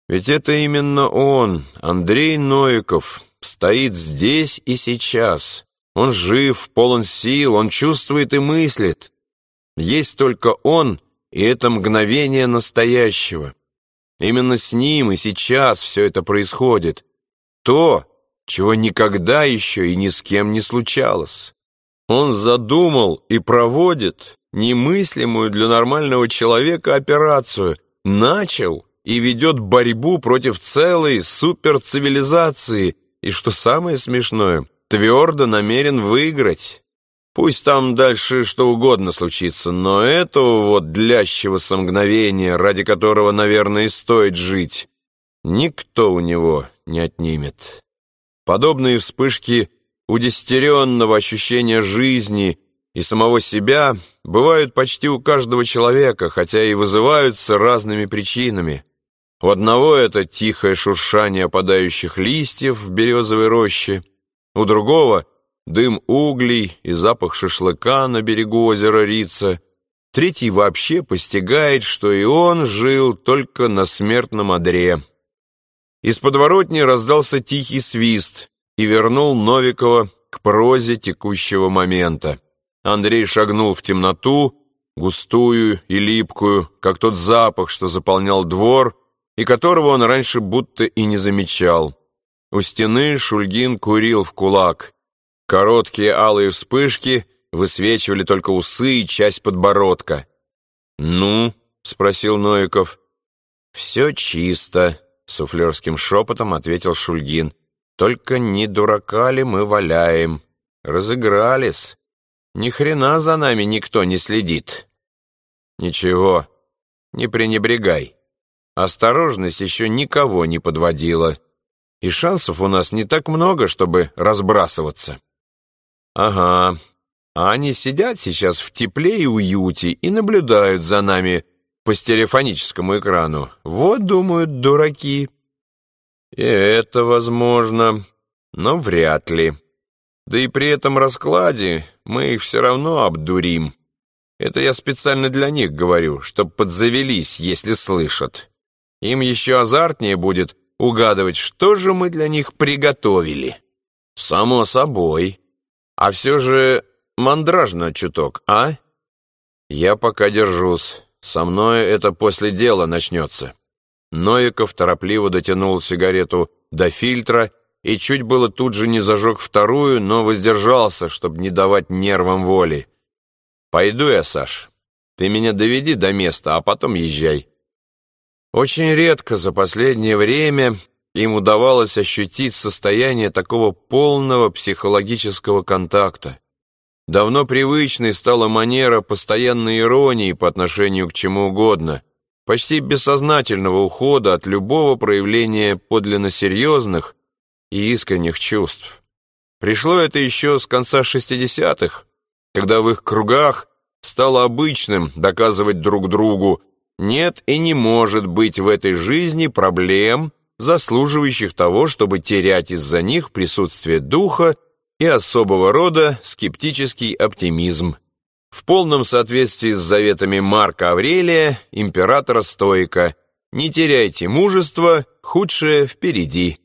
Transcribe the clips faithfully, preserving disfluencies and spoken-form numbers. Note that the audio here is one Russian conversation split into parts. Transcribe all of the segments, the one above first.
Ведь это именно он, Андрей Новиков, стоит здесь и сейчас. Он жив, полон сил, он чувствует и мыслит. Есть только он и это мгновение настоящего. Именно с ним и сейчас все это происходит. То, чего никогда еще и ни с кем не случалось. Он задумал и проводит немыслимую для нормального человека операцию, начал и ведет борьбу против целой суперцивилизации, и, что самое смешное, твердо намерен выиграть. Пусть там дальше что угодно случится, но этого вот длящегося мгновения, ради которого, наверное, и стоит жить, никто у него не отнимет. Подобные вспышки удестеренного ощущения жизни и самого себя бывают почти у каждого человека, хотя и вызываются разными причинами. У одного это тихое шуршание опадающих листьев в березовой роще, у другого — дым углей и запах шашлыка на берегу озера Рица. Третий вообще постигает, что и он жил только на смертном одре. Из подворотни раздался тихий свист и вернул Новикова к прозе текущего момента. Андрей шагнул в темноту, густую и липкую, как тот запах, что заполнял двор, и которого он раньше будто и не замечал. У стены Шульгин курил в кулак. Короткие алые вспышки высвечивали только усы и часть подбородка. «Ну?» — спросил Новиков. «Все чисто», — суфлерским шепотом ответил Шульгин. «Только не дурака ли мы валяем? Разыгрались. Ни хрена за нами никто не следит». «Ничего, не пренебрегай. Осторожность еще никого не подводила. И шансов у нас не так много, чтобы разбрасываться». «Ага, а они сидят сейчас в тепле и уюте и наблюдают за нами по стереофоническому экрану. Вот, думают, дураки». «И это возможно, но вряд ли. Да и при этом раскладе мы их все равно обдурим. Это я специально для них говорю, чтоб подзавелись, если слышат. Им еще азартнее будет угадывать, что же мы для них приготовили». «Само собой. А все же мандражно чуток, а?» «Я пока держусь. Со мной это после дела начнется». Новиков торопливо дотянул сигарету до фильтра и чуть было тут же не зажег вторую, но воздержался, чтобы не давать нервам воли. «Пойду я, Саш. Ты меня доведи до места, а потом езжай». Очень редко за последнее время им удавалось ощутить состояние такого полного психологического контакта. Давно привычной стала манера постоянной иронии по отношению к чему угодно, почти бессознательного ухода от любого проявления подлинно серьезных и искренних чувств. Пришло это еще с конца шестидесятых, когда в их кругах стало обычным доказывать друг другу: нет и не может быть в этой жизни проблем, заслуживающих того, чтобы терять из-за них присутствие духа и особого рода скептический оптимизм. В полном соответствии с заветами Марка Аврелия, императора-стоика: «Не теряйте мужества, худшее впереди».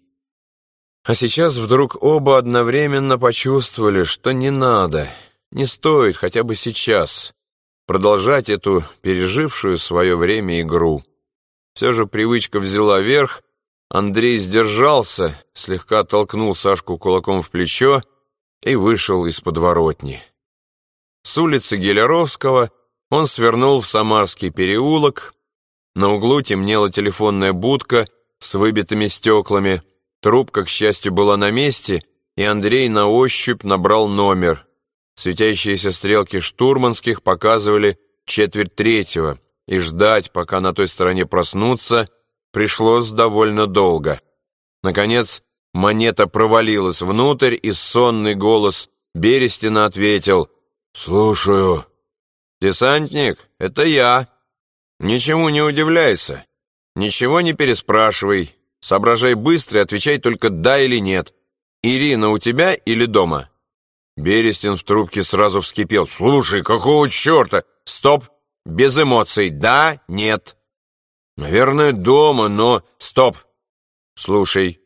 А сейчас вдруг оба одновременно почувствовали, что не надо, не стоит хотя бы сейчас продолжать эту пережившую свое время игру. Все же привычка взяла верх. Андрей сдержался, слегка толкнул Сашку кулаком в плечо и вышел из подворотни. С улицы Геляровского он свернул в Самарский переулок. На углу темнела телефонная будка с выбитыми стеклами. Трубка, к счастью, была на месте, и Андрей на ощупь набрал номер. Светящиеся стрелки штурманских показывали четверть третьего, и ждать, пока на той стороне проснутся, пришлось довольно долго. Наконец, монета провалилась внутрь, и сонный голос Берестина ответил: «Слушаю». «Десантник, это я. Ничему не удивляйся. Ничего не переспрашивай. Соображай быстро и отвечай только «да» или «нет». Ирина у тебя или дома?» Берестин в трубке сразу вскипел. «Слушай, какого черта? Стоп! Без эмоций. Да, нет». Наверное, дома, но... Стоп! Слушай,